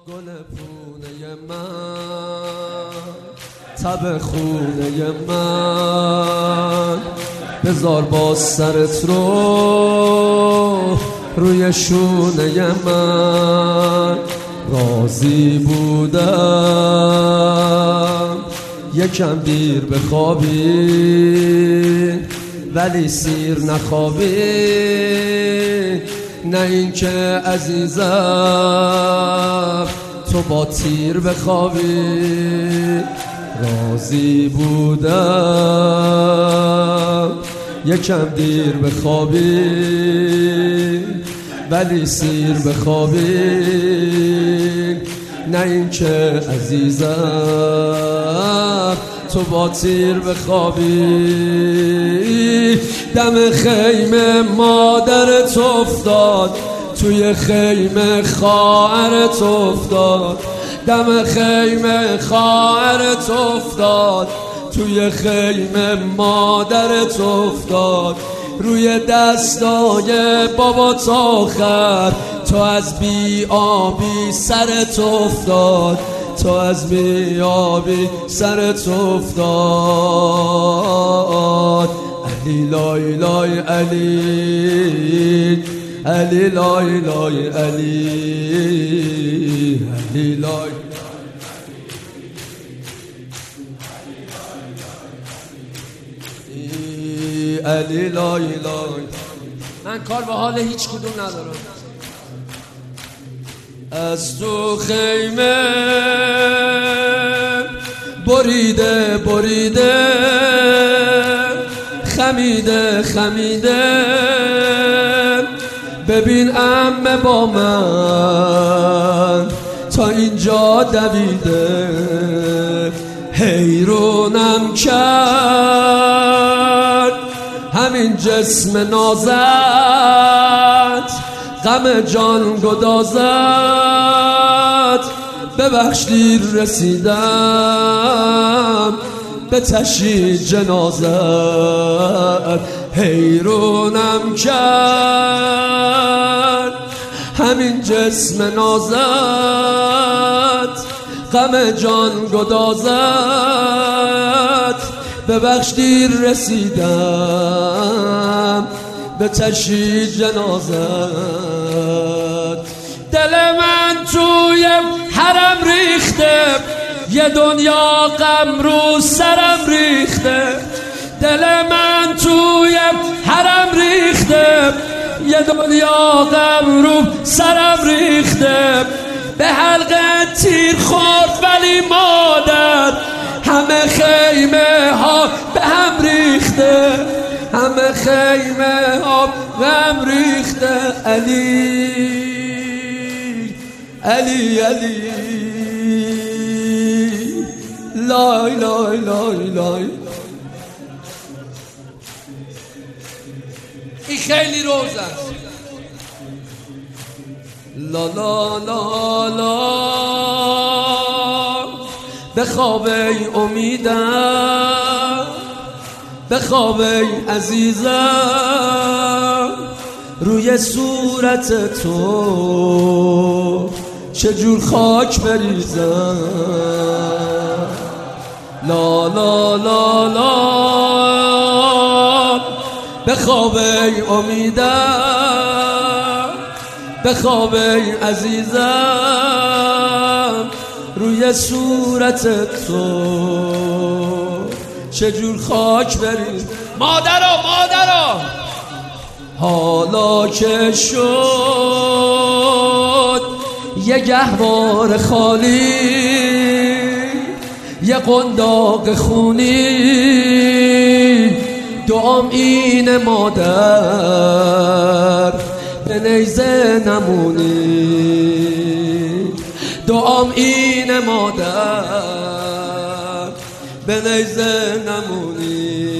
گل پونه من، تب خونه من، بذار با سرت روی شونه من. راضی بودم یکم دیر بخوابی، ولی سیر نخوابی. نه این که عزیزم تو با تیر بخوابی. راضی بودم یکم دیر بخوابی، ولی سیر بخوابی. نه این که عزیزم تو با تیر بخوابی. دم خیمه مادرت افتاد، توی خیمه خواهرت افتاد. دم خیمه خواهرت افتاد، توی خیمه مادرت افتاد. روی دستای بابات آخر تو از بی آبی سرت افتاد، تو از بی آبی سرت افتاد. علی لای لای علی، علی لای لای علی، علی لای علی لای لای. من کار به حال هیچ کدوم ندارم. از تو خیمه بریده بریده، خمیده خمیده. ببین عمه با من تا اینجا دویده. حیرونم کرد همین جسم نازت، غم جان گدازت. ببخش دیر رسیدم به تشییع جنازت. حیرونم کرد همین جسم نازت، غم جان گدازت. ببخش دیر رسیدم به تشییع جنازت. دل من توی حرم ریخته، یه دنیا غم رو سرم ریخته. دل من توی حرم ریخته، یه دنیا غم رو سرم ریخته. به حلقه تیر خورد ولی مادر، همه خیمه ها به هم ریخته، همه خیمه ها به هم ریخته. علی علی علی لای لای لای لای. این خیلی روز است. لا لا لا لا بخواب ای امیدم، بخواب ای عزیزم. روی صورت تو چجور خاک بریزم. لا لا لا لا بخواب ای امیدم، بخواب ای عزیزم. روی صورت تو چجور خاک بریزم. مادرها مادرها حالا که شد یه گهوار خالی، یه قنداق خونی. دعام اینه مادر به نیزه نمونی. دعام اینه مادر به نیزه نمونی.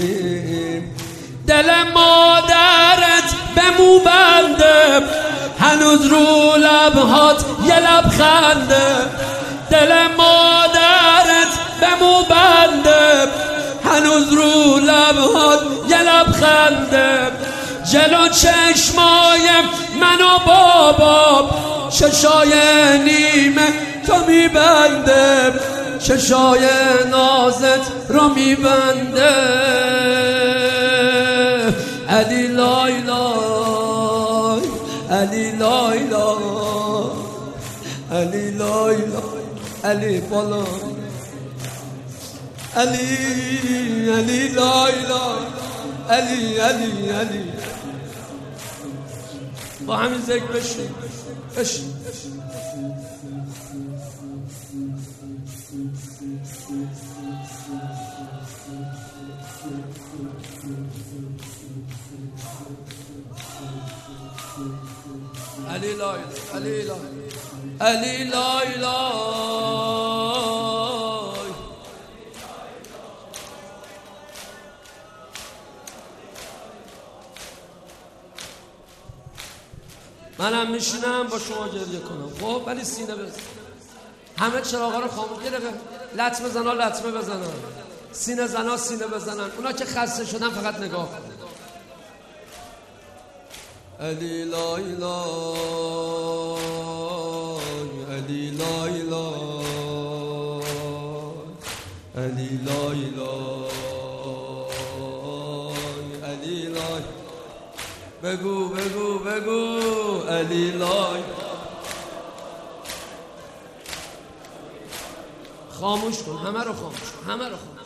دل مادرت به مو بنده، هنوز رو لبهات یه لبخنده. دل مادرت به مو بنده، هنوز رو لبهات یه لبخنده. جلو چشمای منو بابا چشای نیمه تو میبنده چشای نازت رو میبنده علی لای لای علی لای لای علی لای لای علی بالا علی علی لای لای علی علی علی با همین ذکر بشین علی لای علی لای علی لای لای منم میشینم با شما گریه کنم خب ولی سینه بزن همه چراغا رو خاموش کنه لطمه زنا لطمه بزنن سینه زنا سینه بزنن اونا که خسته شدن فقط نگاه کن علی لای لای علی لای لای علی لای لای علی لای بگو بگو بگو علی لای خاموش کن همه رو خاموش کن همه رو خاموش